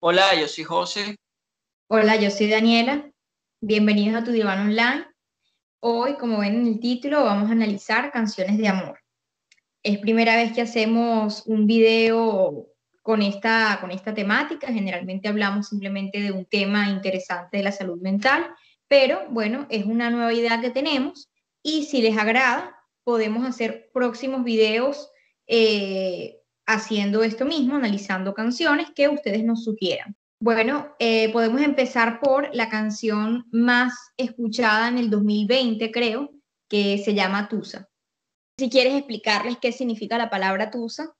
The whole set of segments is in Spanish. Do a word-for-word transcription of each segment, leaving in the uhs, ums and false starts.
Hola, yo soy José. Hola, yo soy Daniela. Bienvenidos a tu Diván Online. Hoy, como ven en el título, vamos a analizar canciones de amor. Es primera vez que hacemos un video con esta, con esta temática. Generalmente hablamos simplemente de un tema interesante de la salud mental, pero bueno, es una nueva idea que tenemos y si les agrada, podemos hacer próximos videos eh, haciendo esto mismo, analizando canciones que ustedes nos sugieran. Bueno, eh, podemos empezar por la canción más escuchada en el dos mil veinte, creo, que se llama Tusa. Si quieres explicarles qué significa la palabra tusa.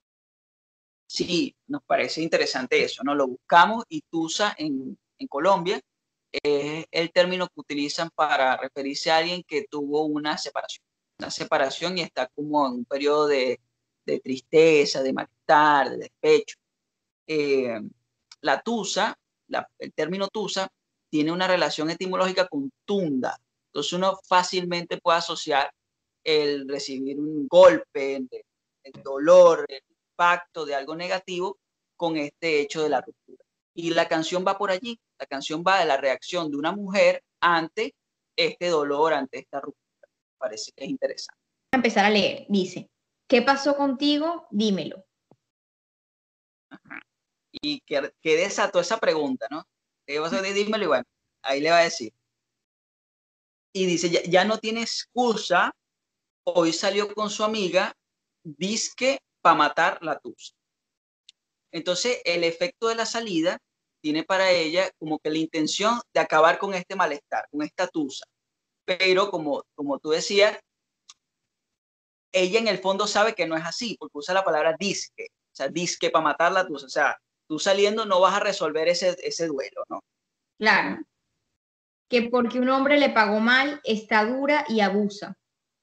Sí, nos parece interesante eso, ¿no? Lo buscamos y tusa en, en Colombia es el término que utilizan para referirse a alguien que tuvo una separación, una separación y está como en un periodo de, de tristeza, de malestar, de despecho. Eh, la tusa, la, el término tusa, tiene una relación etimológica con tunda. Entonces uno fácilmente puede asociar el recibir un golpe, el, el dolor, el impacto de algo negativo con este hecho de la ruptura. Y la canción va por allí. La canción va de la reacción de una mujer ante este dolor, ante esta ruptura. Parece que es interesante. A empezar a leer. Dice, ¿qué pasó contigo? Dímelo. Ajá. Y que, que desató esa pregunta, ¿no? ¿Qué pasó? Dímelo y bueno, ahí le va a decir. Y dice, ya, ya no tiene excusa, hoy salió con su amiga, disque para matar la tusa. Entonces, el efecto de la salida tiene para ella como que la intención de acabar con este malestar, con esta tusa. Pero como, como tú decías, ella en el fondo sabe que no es así, porque usa la palabra disque, o sea, disque para matar la tusa. O sea, tú saliendo no vas a resolver ese, ese duelo, ¿no? Claro, que porque un hombre le pagó mal, está dura y abusa.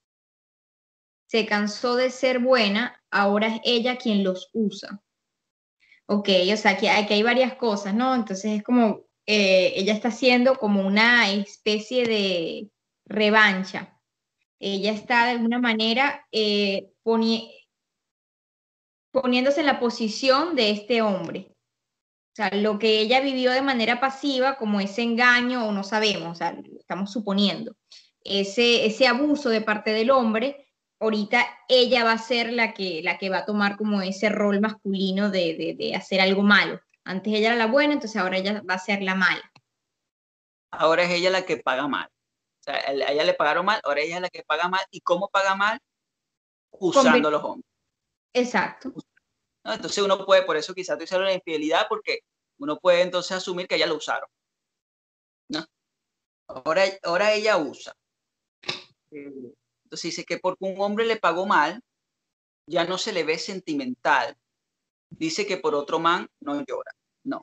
Se cansó de ser buena, ahora es ella quien los usa. Ok, o sea, que aquí hay varias cosas, ¿no? Entonces es como, eh, ella está haciendo como una especie de revancha. Ella está de alguna manera eh, poni poniéndose en la posición de este hombre. O sea, lo que ella vivió de manera pasiva, como ese engaño, o no sabemos, o sea, lo estamos suponiendo, ese, ese abuso de parte del hombre, ahorita ella va a ser la que, la que va a tomar como ese rol masculino de, de, de hacer algo malo. Antes ella era la buena, entonces ahora ella va a ser la mala. Ahora es ella la que paga mal. O sea, a ella le pagaron mal, ahora ella es la que paga mal. ¿Y cómo paga mal? Usando Conver- a los hombres. Exacto. ¿No? Entonces uno puede, por eso quizás tú hicieron la infidelidad, porque uno puede entonces asumir que ella lo usaron, ¿no? Ahora, ahora ella usa. Eh, entonces dice que porque un hombre le pagó mal, ya no se le ve sentimental. Dice que por otro man no llora. No.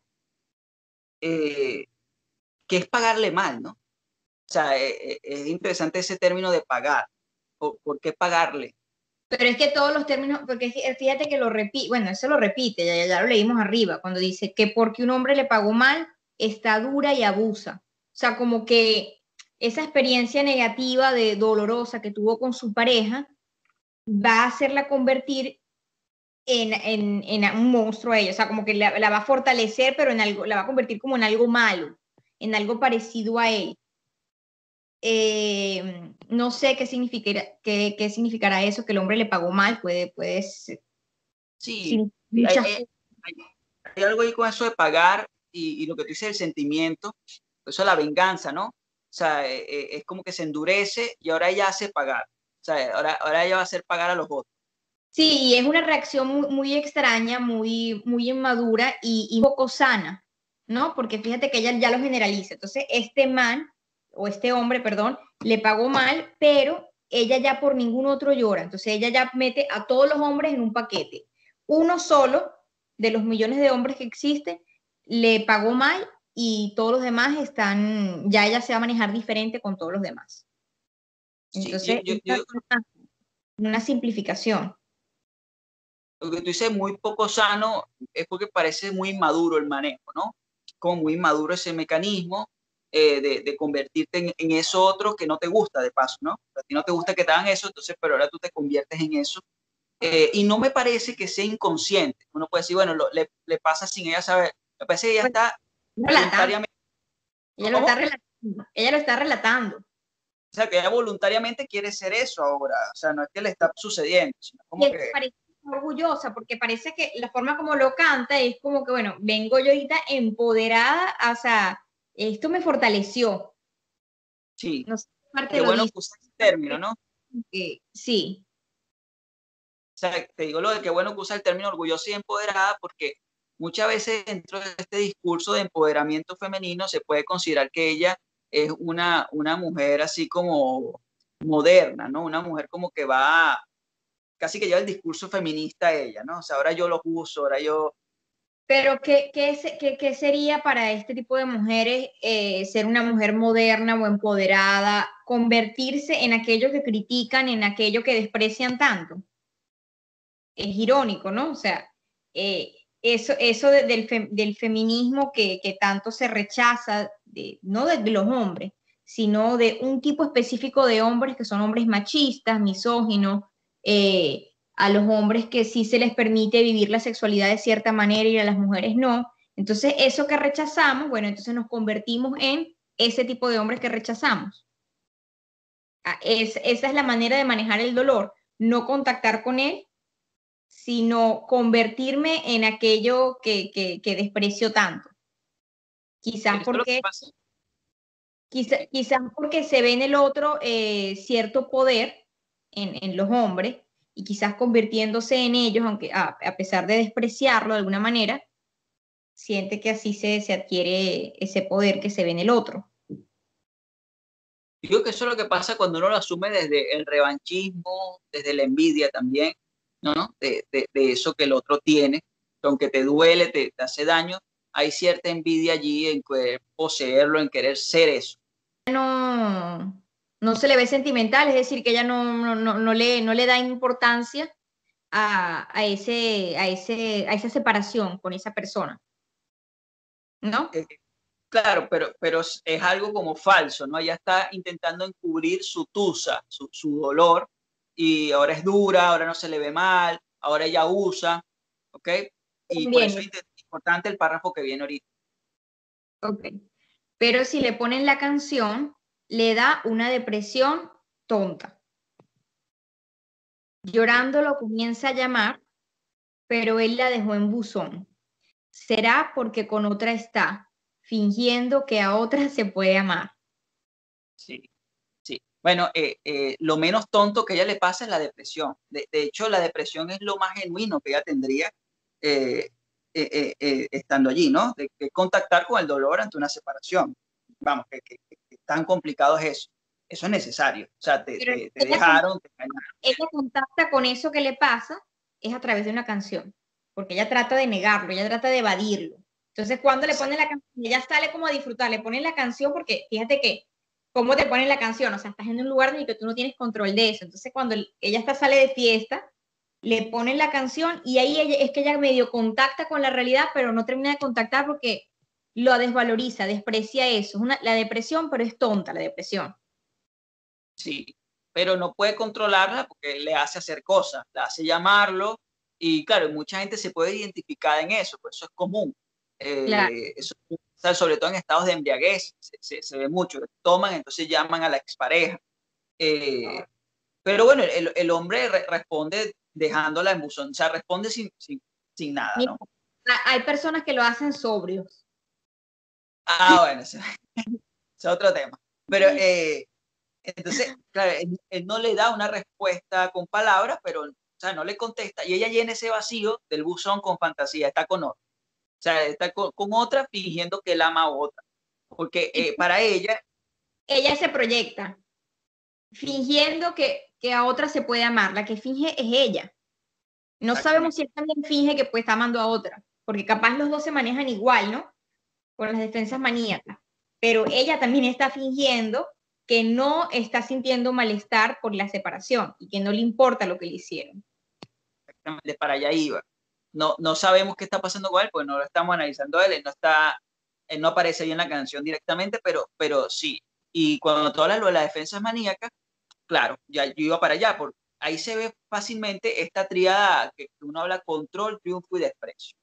Eh, que es pagarle mal, ¿no? O sea, eh, eh, es interesante ese término de pagar. ¿Por, por qué pagarle? Pero es que todos los términos, porque fíjate que lo repite, bueno, eso lo repite, ya, ya lo leímos arriba, cuando dice que porque un hombre le pagó mal, está dura y abusa. O sea, como que esa experiencia negativa de dolorosa que tuvo con su pareja va a hacerla convertir en, en, en un monstruo a ella. O sea, como que la, la, va a fortalecer, pero en algo, la va a convertir como en algo malo, en algo parecido a él. Eh, no sé qué significará, qué, qué significará eso, que el hombre le pagó mal, puede, puede ser, Sí, sin sí, hay, muchas hay, hay, hay algo ahí con eso de pagar y, y lo que tú dices, el sentimiento, eso es la venganza, ¿no? O sea, eh, eh, es como que se endurece y ahora ella hace pagar. O sea, ahora, ahora ella va a hacer pagar a los otros. Sí, y es una reacción muy, muy extraña, muy, muy inmadura y, y un poco sana, ¿no? Porque fíjate que ella ya lo generaliza. Entonces, este man, o este hombre, perdón, le pagó mal, pero ella ya por ningún otro llora. Entonces, ella ya mete a todos los hombres en un paquete. Uno solo de los millones de hombres que existen le pagó mal y todos los demás están, ya ella se va a manejar diferente con todos los demás. Sí, yo, Entonces, yo, esta yo, es una, una simplificación. lo que tú dices muy poco sano es porque parece muy inmaduro el manejo, ¿no? Como muy inmaduro ese mecanismo eh, de, de, convertirte en, en, eso otro que no te gusta de paso, ¿no? A ti no te gusta que te hagan eso, entonces, pero ahora tú te conviertes en eso. Eh, y no me parece que sea inconsciente. Uno puede decir, bueno, lo, le, le, pasa sin ella saber. Me parece que ella Pues, está relatando. voluntariamente, Ella lo está ¿cómo? relatando. Ella lo está relatando. O sea, que ella voluntariamente quiere ser eso ahora, o sea, no es que le está sucediendo, sino Y como es que, que parece orgullosa, porque parece que la forma como lo canta es como que, bueno, vengo yo ahorita empoderada, o sea, esto me fortaleció. sí, No sé qué parte qué lo bueno dice. que usa ese término, ¿no? Eh, sí, O sea, te digo lo de qué bueno que usa el término orgullosa y empoderada, porque muchas veces dentro de este discurso de empoderamiento femenino se puede considerar que ella es una, una mujer así como moderna, ¿no? Una mujer como que va, casi que lleva el discurso feminista a ella, ¿no? O sea, ahora yo los uso, ahora yo, pero ¿qué, qué, qué, qué sería para este tipo de mujeres eh, ser una mujer moderna o empoderada, convertirse en aquello que critican, en aquello que desprecian tanto? Es irónico, ¿no? O sea, eh, eso, eso de, del, fe, del, feminismo que, que, tanto se rechaza, de, no de, de los hombres, sino de un tipo específico de hombres que son hombres machistas, misóginos, eh, a los hombres que sí se les permite vivir la sexualidad de cierta manera y a las mujeres no. Entonces, eso que rechazamos, bueno, entonces nos convertimos en ese tipo de hombres que rechazamos. Es, esa es la manera de manejar el dolor, no contactar con él, sino convertirme en aquello que, que, que desprecio tanto. Quizás eso es lo que porque, pasa. quizá, quizás porque se ve en el otro eh, cierto poder en, en, los hombres y quizás convirtiéndose en ellos, aunque a, a, pesar de despreciarlo de alguna manera, siente que así se, se adquiere ese poder que se ve en el otro. Digo que eso es lo que pasa cuando uno lo asume desde el revanchismo, desde la envidia también, ¿no? ¿no? De, de, de eso que el otro tiene, que aunque te duele, te, te hace daño, hay cierta envidia allí en querer poseerlo, en querer ser eso. No, no se le ve sentimental, es decir, que ella no, no, no, no, le, no le da importancia a, a, ese, a, ese, a esa separación con esa persona, ¿no? Eh, claro, pero, pero es algo como falso, ¿no? Ella está intentando encubrir su tusa, su, su dolor, y ahora es dura, ahora no se le ve mal, ahora ella usa, ¿ok? Y por eso Conviene, es importante el párrafo que viene ahorita. ok. Pero si le ponen la canción, le da una depresión tonta. Llorando lo comienza a llamar, pero él la dejó en buzón. Será porque con otra está, fingiendo que a otra se puede amar. Sí. Sí, bueno, eh, eh, lo menos tonto que a ella le pasa es la depresión. De, de hecho, la depresión es lo más genuino que ella tendría eh, eh, eh, eh, estando allí, ¿no? De, de, contactar con el dolor ante una separación. Vamos, que, que, que tan complicado es eso. Eso es necesario. O sea, te, Pero te, te ella, dejaron, te engañaron. ella contacta con eso que le pasa es a través de una canción, porque ella trata de negarlo, ella trata de evadirlo. Entonces, cuando le ponen la canción, ella sale como a disfrutar, le ponen la canción porque fíjate que, ¿cómo te ponen la canción? O sea, estás en un lugar en el que tú no tienes control de eso. Entonces, cuando ella está, sale de fiesta, le ponen la canción y ahí ella, es que ella medio contacta con la realidad, pero no termina de contactar porque lo desvaloriza, desprecia eso. Es una, la depresión, pero es tonta la depresión. Sí, pero no puede controlarla porque le hace hacer cosas, le hace llamarlo y claro, mucha gente se puede identificar en eso, pues eso es común. Claro. Eh, eso, o sea, sobre todo en estados de embriaguez, se, se, se ve mucho, toman, entonces llaman a la expareja. Eh, pero bueno, el, el hombre re responde dejándola en buzón, o sea, responde sin, sin, sin nada, ¿no? Hay personas que lo hacen sobrios. Ah, bueno, ese, ese es otro tema. Pero eh, entonces, claro, él, él, no le da una respuesta con palabras, pero o sea, no le contesta. Y ella llena ese vacío del buzón con fantasía, está con otra. O sea, está con, con otra fingiendo que él ama a otra. Porque eh, para ella... Ella se proyecta, fingiendo que, que a otra se puede amar. La que finge es ella. No sabemos si él también finge que pues está amando a otra, porque capaz los dos se manejan igual, ¿no? Con las defensas maníacas. Pero ella también está fingiendo que no está sintiendo malestar por la separación y que no le importa lo que le hicieron. Exactamente, para allá iba. No, no sabemos qué está pasando con él, pues no lo estamos analizando él, él no está, él no aparece ahí en la canción directamente, pero, pero sí. Y cuando tú hablas lo de las defensas maníacas, claro, ya yo iba para allá, porque ahí se ve fácilmente esta tríada que uno habla: control, triunfo y desprecio. O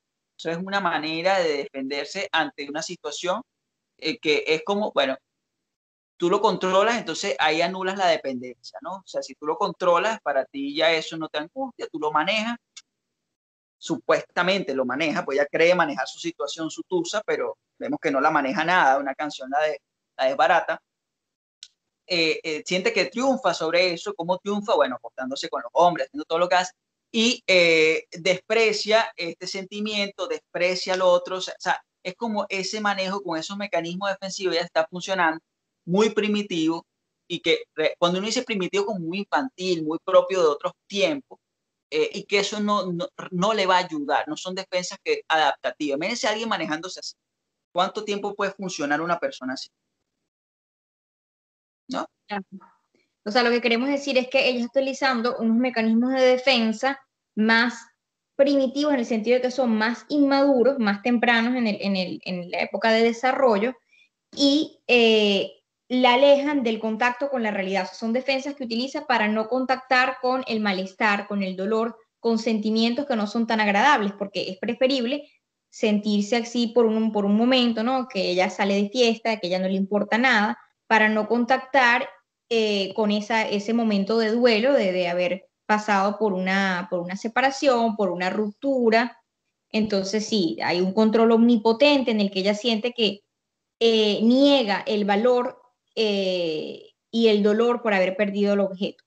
Eso es una manera de defenderse ante una situación eh, que es como, bueno, tú lo controlas, entonces ahí anulas la dependencia, ¿no? O sea, si tú lo controlas, para ti ya eso no te angustia, tú lo manejas, supuestamente lo maneja, pues ella cree manejar su situación, su tusa, pero vemos que no la maneja nada, una canción la, de, la desbarata. Eh, eh, siente que triunfa sobre eso. ¿Cómo triunfa? Bueno, acostándose con los hombres, haciendo todo lo que hace, y eh, desprecia este sentimiento, desprecia al otro, o sea, o sea, es como ese manejo con esos mecanismos defensivos ya está funcionando, muy primitivo, y que cuando uno dice primitivo como muy infantil, muy propio de otros tiempos, eh, y que eso no, no, no le va a ayudar, no son defensas que adaptativas. Imagínense a alguien manejándose así. ¿Cuánto tiempo puede funcionar una persona así? ¿No? O sea, lo que queremos decir es que ella está utilizando unos mecanismos de defensa más primitivos en el sentido de que son más inmaduros, más tempranos en, el, en, el, en la época de desarrollo y eh, la alejan del contacto con la realidad. O sea, son defensas que utiliza para no contactar con el malestar, con el dolor, con sentimientos que no son tan agradables, porque es preferible sentirse así por un, por un momento, ¿no? Que ella sale de fiesta, que ella no le importa nada, para no contactar eh, con esa, ese momento de duelo, de, de haber pasado por una, por una separación, por una ruptura. Entonces sí, hay un control omnipotente en el que ella siente que eh, niega el valor eh, y el dolor por haber perdido el objeto.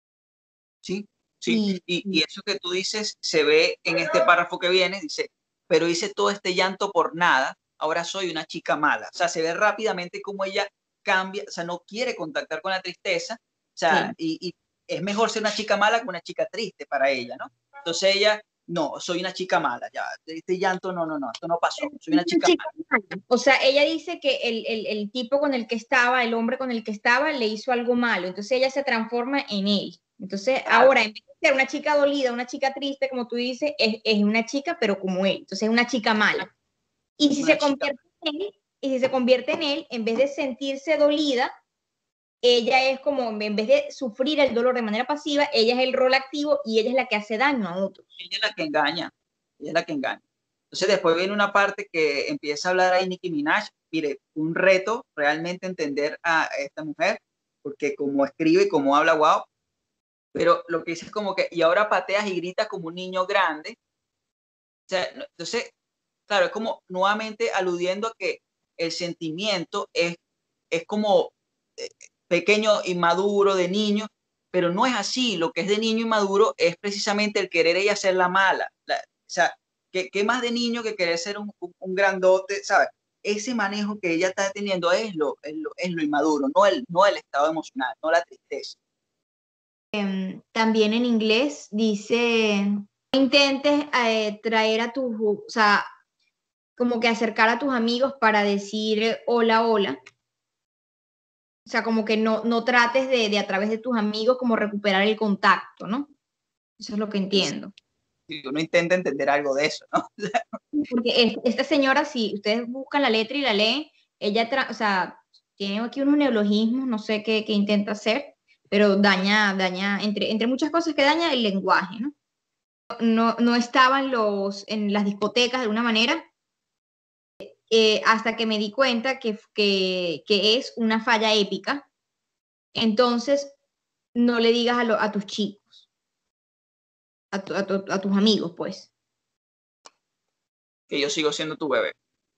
Sí, sí. Y, Y, y eso que tú dices se ve en este párrafo que viene, dice, pero hice todo este llanto por nada, ahora soy una chica mala. O sea, se ve rápidamente cómo ella cambia, o sea, no quiere contactar con la tristeza, o sea, sí. y, y es mejor ser una chica mala que una chica triste para ella, ¿no? Entonces ella, no, soy una chica mala, ya, este llanto, no, no, no, esto no pasó, soy una chica mala. O sea, ella dice que el, el, el tipo con el que estaba, el hombre con el que estaba, le hizo algo malo. Entonces ella se transforma en él. Entonces Claro, ahora, en vez de ser una chica dolida, una chica triste, como tú dices, es, es una chica, pero como él. Entonces es una chica mala. Y es si una se chica convierte en él, y si se convierte en él, en vez de sentirse dolida, ella es como, en vez de sufrir el dolor de manera pasiva, ella es el rol activo y ella es la que hace daño a otros. ella es la que engaña, ella es la que engaña. Entonces después viene una parte que empieza a hablar ahí Nicki Minaj, mire, un reto realmente entender a esta mujer, porque como escribe y como habla, wow, pero lo que dice es como que, y ahora pateas y gritas como un niño grande. O sea, entonces, claro, es como nuevamente aludiendo a que el sentimiento es, es como eh, pequeño, inmaduro, de niño, pero no es así. Lo que es de niño inmaduro es precisamente el querer ella ser la mala. La, o sea, ¿qué, ¿qué, más de niño que querer ser un, un, un, grandote, ¿sabes? Ese manejo que ella está teniendo es lo, es lo, es lo inmaduro, no el, no el estado emocional, no la tristeza. Eh, también en inglés dice, no intentes eh, traer a tus, o sea, como que acercar a tus amigos para decir hola, hola. O sea, como que no, no trates de, de a través de tus amigos como recuperar el contacto, ¿no? Eso es lo que entiendo. Si uno intenta entender algo de eso, ¿no? Porque es, esta señora, si ustedes buscan la letra y la leen, ella, tra o sea, tiene aquí unos neologismos, no sé qué, qué intenta hacer, pero daña, daña, entre, entre muchas cosas que daña el lenguaje, ¿no? No, no estaban los, en las discotecas de alguna manera, eh, hasta que me di cuenta que, que, que es una falla épica. Entonces, no le digas a, lo, a tus chicos, a, tu, a, tu, a, tus amigos, pues. Que yo sigo siendo tu bebé.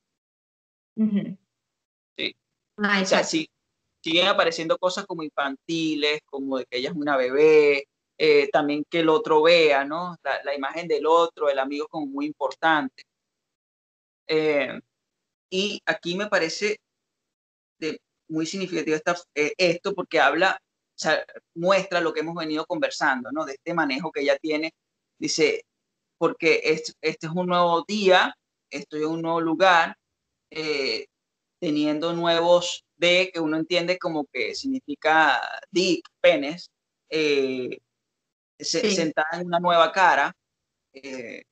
Uh -huh. Sí. Ah, O sea, exacto. sí, siguen apareciendo cosas como infantiles, como de que ella es una bebé, eh, también que el otro vea, ¿no? La, la, imagen del otro, el amigo como muy importante. Eh, y aquí me parece de, muy significativo esta, eh, esto porque habla, o sea, muestra lo que hemos venido conversando, ¿no? De este manejo que ella tiene. Dice, porque es, este es un nuevo día, estoy en un nuevo lugar, eh, teniendo nuevos D, que uno entiende como que significa dick, penes, eh, se, Sí. sentada en una nueva cara, eh,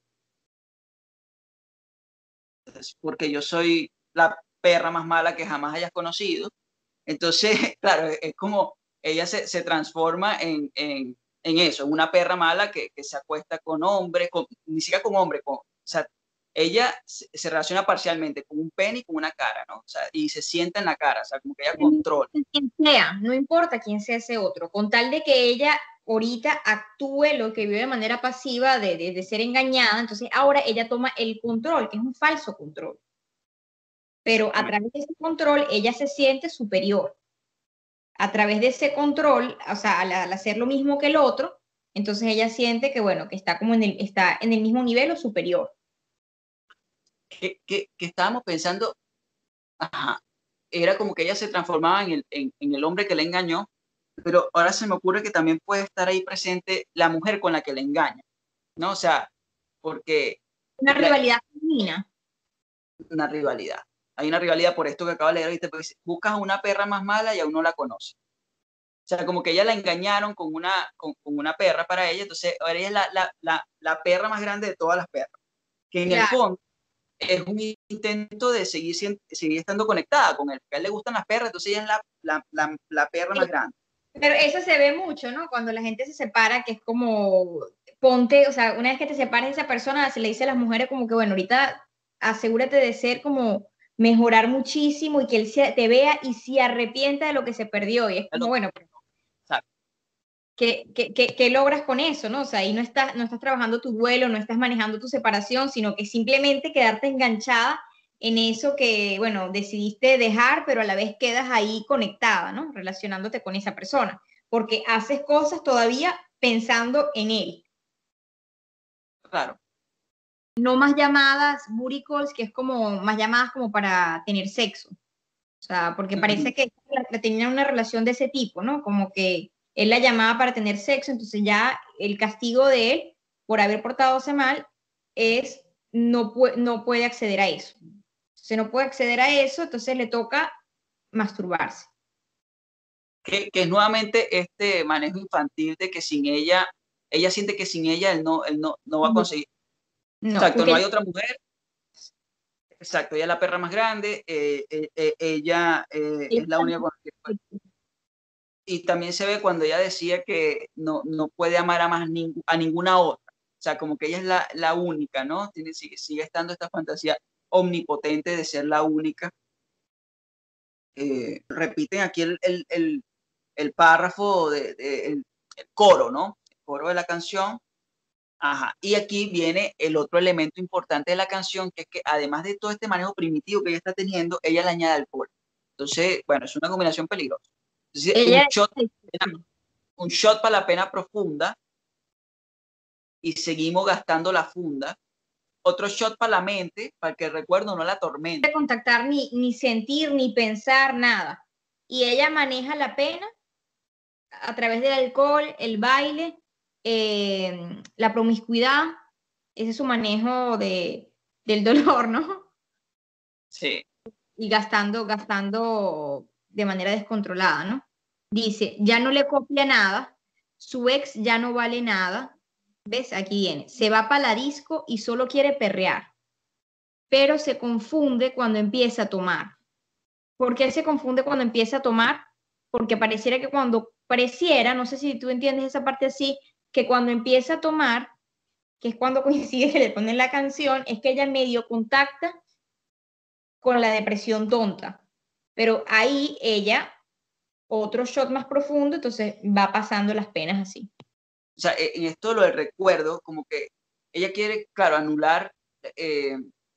porque yo soy la perra más mala que jamás hayas conocido. Entonces, claro, es como ella se, se transforma en, en, en, eso, en una perra mala que, que se acuesta con hombres, con, ni siquiera con hombres, con, o sea, ella se, se relaciona parcialmente con un pene y con una cara, ¿no? O sea, y se sienta en la cara, o sea, como que ella No controla. importa quién sea, no importa quién sea ese otro, con tal de que ella ahorita actúe lo que vio de manera pasiva de, de, de ser engañada, entonces ahora ella toma el control, que es un falso control. Pero a Exactamente. través de ese control ella se siente superior. A través de ese control, o sea, al, al hacer lo mismo que el otro, entonces ella siente que, bueno, que está como en el, está en el mismo nivel o superior. Que, que, que estábamos pensando, ajá, era como que ella se transformaba en el, en, en el hombre que le engañó, pero ahora se me ocurre que también puede estar ahí presente la mujer con la que le engaña, ¿no? O sea, porque Una la, rivalidad femenina. una rivalidad. Hay una rivalidad por esto que acabo de leer, ¿viste? Porque buscas a una perra más mala y aún no la conoce. O sea, como que ella la engañaron con una, con, con una perra para ella, entonces ahora ella es la, la, la, la perra más grande de todas las perras, que en el Claro. fondo es un intento de seguir, seguir estando conectada con él, porque a él le gustan las perras, entonces ella es la, la, la, la perra más grande. Pero eso se ve mucho, ¿no? Cuando la gente se separa, que es como, ponte, o sea, una vez que te separes de esa persona, se le dice a las mujeres como que, bueno, ahorita asegúrate de ser como mejorar muchísimo y que él se, te vea y se arrepienta de lo que se perdió. Y es como, bueno, ¿qué, qué, qué, qué logras con eso, no? O sea, ahí no estás, no estás trabajando tu duelo, no estás manejando tu separación, sino que simplemente quedarte enganchada en eso que, bueno, decidiste dejar, pero a la vez quedas ahí conectada, ¿no? Relacionándote con esa persona, porque haces cosas todavía pensando en él. Claro. No más llamadas, booty calls, que es como más llamadas como para tener sexo. O sea, porque Uh parece -huh. que tenían una relación de ese tipo, ¿no? Como que él la llamaba para tener sexo, entonces ya el castigo de él por haber portadose mal es no, pu no puede acceder a eso. Se no puede acceder a eso, entonces le toca masturbarse. Que, que es nuevamente este manejo infantil de que sin ella, ella siente que sin ella él no, él no, no va a conseguir. No, Exacto, no porque hay otra mujer. Exacto, ella es la perra más grande, eh, eh, eh, ella eh, es la única con la que puede. Y también se ve cuando ella decía que no, no puede amar a, más ning a ninguna otra. O sea, como que ella es la, la única, ¿no? Tiene, sigue, sigue estando esta fantasía omnipotente de ser la única. Eh, repiten aquí el, el, el, el párrafo, de, de el, el, coro, ¿no? El coro de la canción. Ajá. Y aquí viene el otro elemento importante de la canción, que es que además de todo este manejo primitivo que ella está teniendo, ella le añade alcohol. Entonces, bueno, es una combinación peligrosa. Entonces, un ella, shot, un shot para la pena profunda y seguimos gastando la funda. Otro shot para la mente, para que el recuerdo no la tormente. contactar ni, ni sentir, ni pensar, nada. Y ella maneja la pena a través del alcohol, el baile, eh, la promiscuidad, ese es su manejo de, del dolor, ¿no? Sí. Y gastando, gastando de manera descontrolada, ¿no? Dice, ya no le copia nada, su ex ya no vale nada, ¿ves? Aquí viene, se va para la disco y solo quiere perrear, pero se confunde cuando empieza a tomar. ¿Por qué se confunde cuando empieza a tomar? Porque pareciera que cuando, pareciera, no sé si tú entiendes esa parte así, que cuando empieza a tomar, que es cuando coincide que le ponen la canción, es que ella medio contacta con la depresión tonta. Pero ahí ella, otro shot más profundo, entonces va pasando las penas así. O sea, en esto lo del recuerdo, como que ella quiere, claro, anular, eh,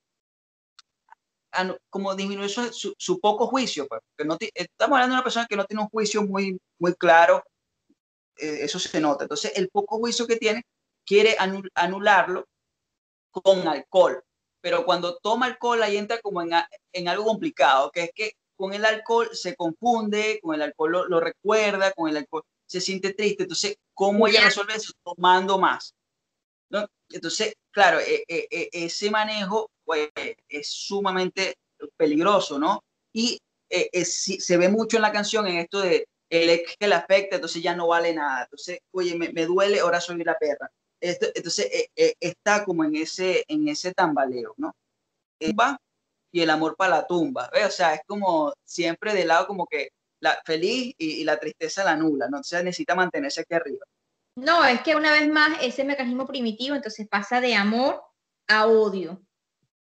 anu como disminuir su, su, su, poco juicio, pues, porque no estamos hablando de una persona que no tiene un juicio muy, muy claro, eh, eso se nota. Entonces, el poco juicio que tiene, quiere anul anularlo con alcohol, pero cuando toma alcohol ahí entra como en, en algo complicado, que es que con el alcohol se confunde, con el alcohol lo, lo recuerda, con el alcohol se siente triste, entonces, ¿cómo ella resuelve eso? Tomando más, ¿no? Entonces, claro, eh, eh, ese manejo pues, es sumamente peligroso, ¿no? Y eh, es, se ve mucho en la canción en esto de el ex que le afecta, entonces ya no vale nada, entonces, oye, me, me duele, ahora soy la perra. Esto, entonces, eh, eh, está como en ese, en ese tambaleo, ¿no? Va y el amor para la tumba, ¿ves? O sea, es como siempre de lado como que la feliz y, y la tristeza la nula, ¿no? Entonces necesita mantenerse aquí arriba. No, es que una vez más ese mecanismo primitivo entonces pasa de amor a odio.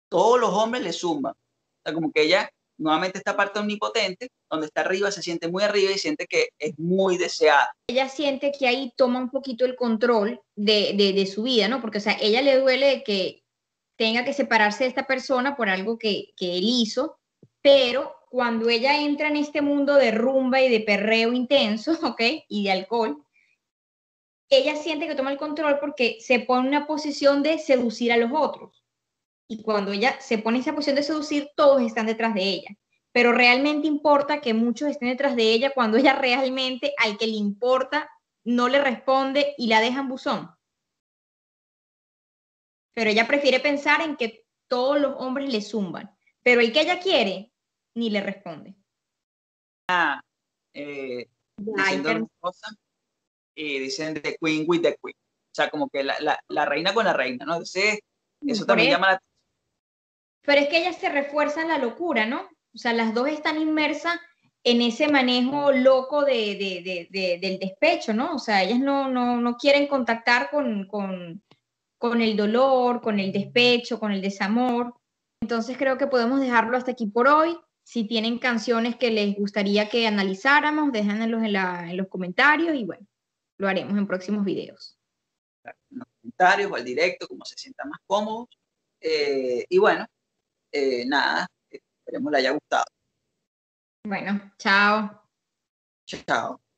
todos los hombres le zumban. O sea, como que ella, nuevamente esta parte omnipotente, donde está arriba, se siente muy arriba y siente que es muy deseada. Ella siente que ahí toma un poquito el control de, de, de su vida, ¿no? Porque, o sea, ella le duele que tenga que separarse de esta persona por algo que, que él hizo, pero cuando ella entra en este mundo de rumba y de perreo intenso, ¿ok? Y de alcohol, ella siente que toma el control porque se pone en una posición de seducir a los otros. Y cuando ella se pone en esa posición de seducir, todos están detrás de ella. Pero realmente importa que muchos estén detrás de ella cuando ella realmente al que le importa no le responde y la deja en buzón. Pero ella prefiere pensar en que todos los hombres le zumban. Pero el que ella quiere, ni le responde. Ah, eh, Ay, diciendo pero, las cosas y dicen the queen with the queen. O sea, como que la, la, la reina con la reina, ¿no? Entonces, eso por también eso. llama la atención. Pero es que ellas se refuerzan la locura, ¿no? O sea, las dos están inmersas en ese manejo loco de, de, de, de, del despecho, ¿no? O sea, ellas no, no, no quieren contactar con, con, con el dolor, con el despecho, con el desamor. Entonces creo que podemos dejarlo hasta aquí por hoy. Si tienen canciones que les gustaría que analizáramos, déjenlos en, la, en los comentarios y bueno, lo haremos en próximos videos. En los comentarios o al directo, como se sientan más cómodos. Eh, y bueno, eh, nada, esperemos le haya gustado. Bueno, chao. Chao.